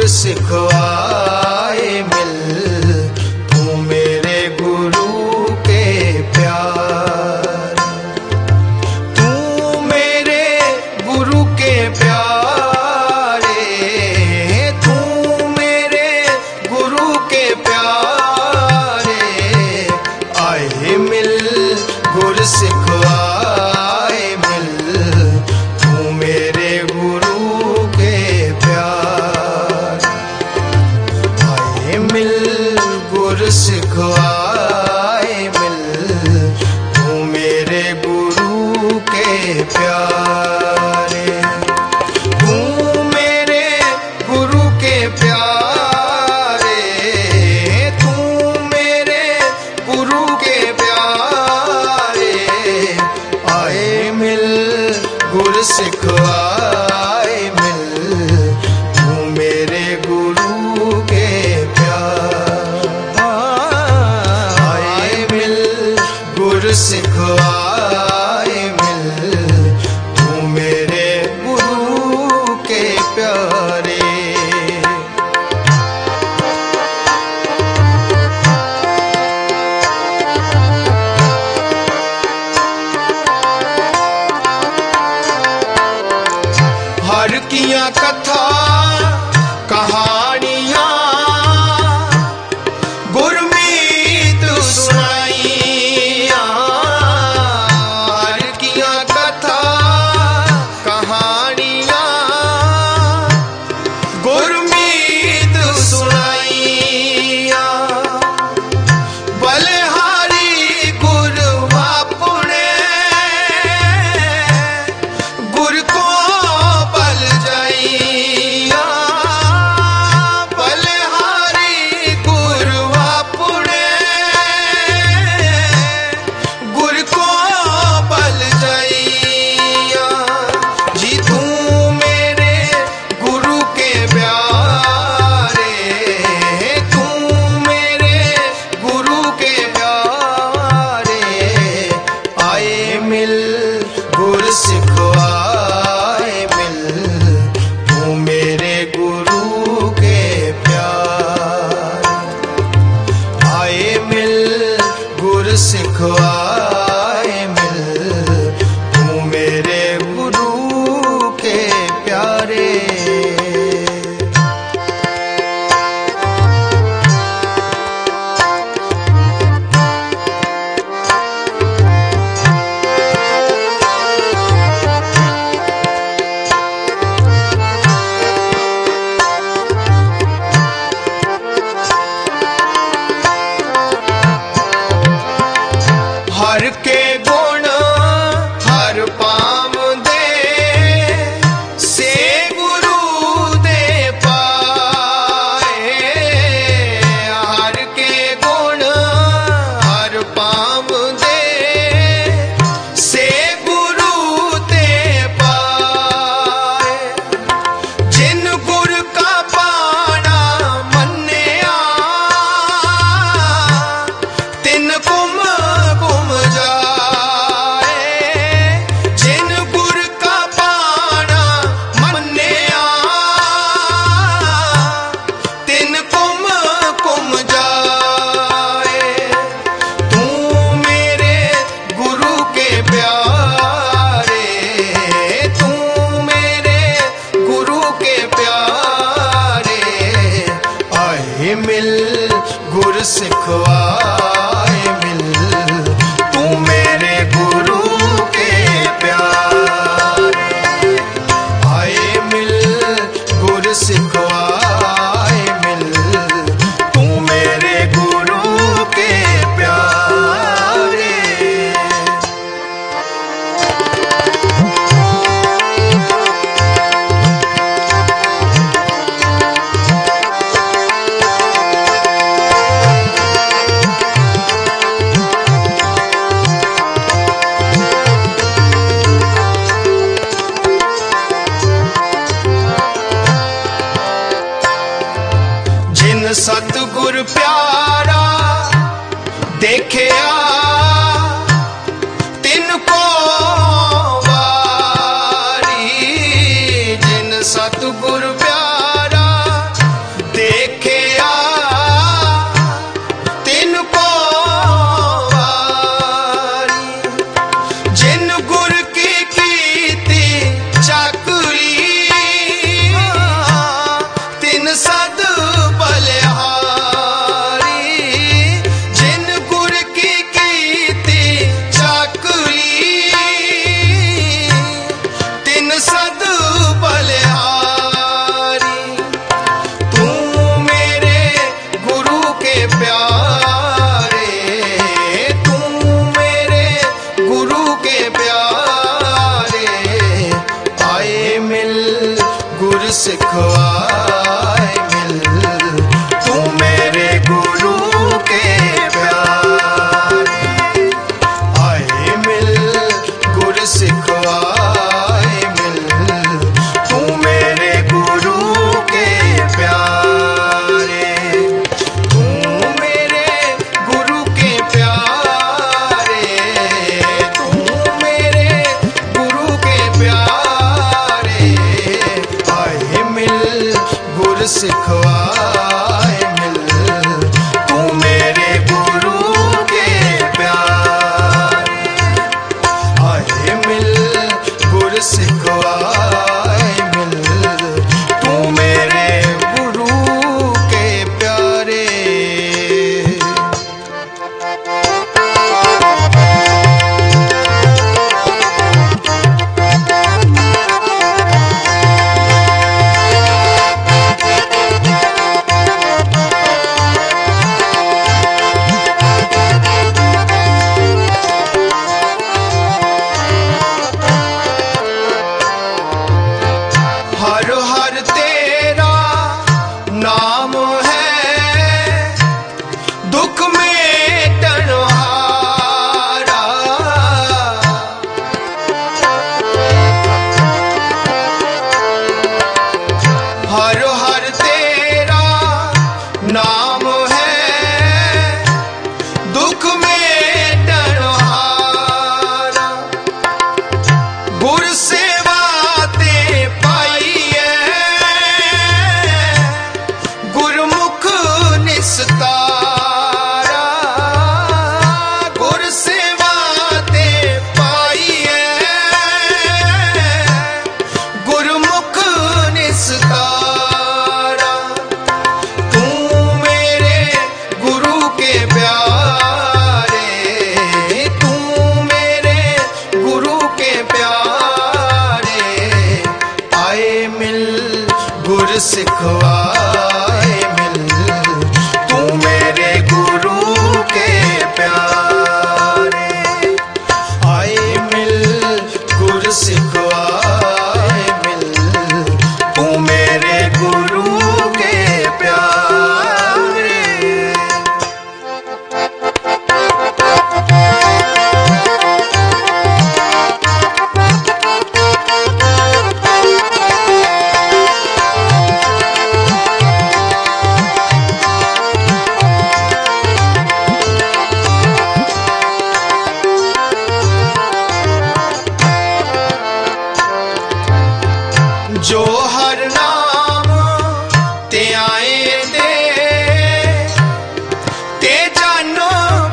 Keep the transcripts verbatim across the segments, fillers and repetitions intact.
गुर सिखवाए मिल, तू मेरे गुरु के प्यार, तू मेरे गुरु के प्यारे, तू मेरे गुरु के प्यारे, आए मिल गुर सिखवाए मिल, तू मेरे गुरु के प्यार, आए मिल गुर सिखवाए मिल, तू मेरे गुरु के प्यारे, तू मेरे गुरु के प्यारे, तू मेरे गुरु के प्यारे, आए मिल गुर सिखवाए मिल, तू मेरे गुरु के प्यार, आए मिल गुर सिखवाए मिल, तू मेरे गुरु के प्यारे। हर किया कथा कहानियां गुरमीत सुनाइया, हर किया कथा कहानियां गुरमीत सुनाइया, बलिहारी गुर अपने गुर को बल जाई, सिखवाए मिल, तू मेरे गुरु के प्यारे। आए मिल गुर सिखवाए मिल, तू मेरे गुरु के प्यारे। तू मेरे गुरु के प्यारे, तू मेरे गुरु के प्यारे। आए मिल गुर सिखवाए मिल, तू मेरे गुरु के प्यारे। आए मिल गुर सिखवाए मिल, तू मेरे गुरु के प्यारे। हर हर तेरा नाम है, दुख मेटन हारा। हर हर तेरा नाम है, दुख मेटन हारा। गुर सेवा ते गुरमुख निस्तारा। गुर सेवा ते पाइए, गुरमुख निस्तारा। तू मेरे गुरु के प्यारे, तू मेरे गुरु के प्यारे। आए मिल गुर सिखवाए मिल, तू मेरे गुरु के प्यारे। आए मिल गुर सिखवाए मिल, तू मेरे गुरु के प्यारे। जो हर नाम ते आए दे, ते जानो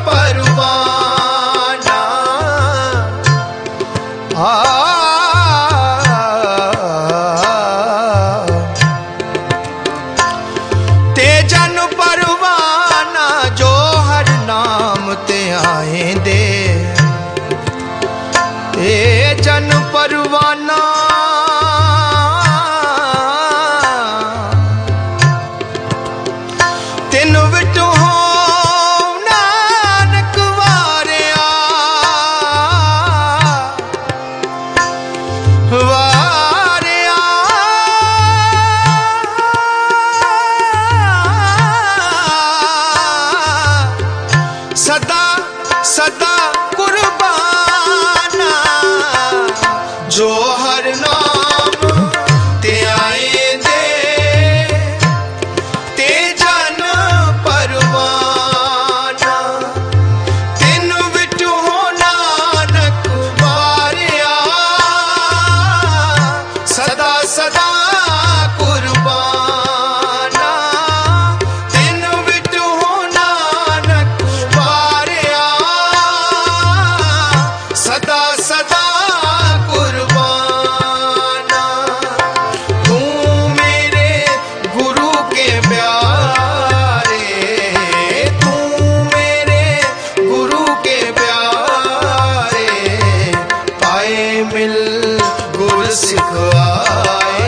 परवाना। आ ते जानो परवाना, जो हर नाम ते आए दे, ते जन परवाना। तिन विटो नानक वारिया, वारिया। सदा सदा कुर्बाना, जो हर नाम ते आए दे, ते जन परवाना। तिन विटो नानक वारिया, सदा सदा कुर्बाना। तिन विटो नानक वारिया, सदा सदा कुर्बाना। तू मेरे गुरु के प्यारे, तू मेरे गुरु के प्यारे। आए मिल गुर सिखवाए